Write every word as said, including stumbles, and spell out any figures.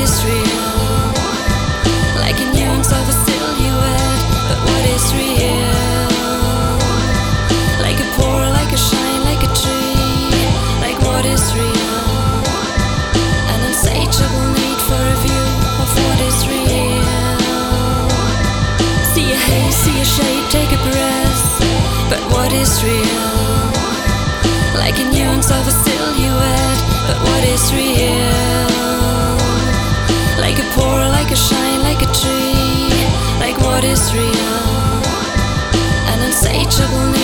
is real? Like a nuance of a silhouette, but what is real? Like a pour, like a shine, like a tree. Like what is real? An insatiable need for a view of what is real. See a haze, see a shape, take a breath, but what is real? Like a nuance of a silhouette, but what is real? Like a pour, like a shine, like a tree. Like what is real? An insatiable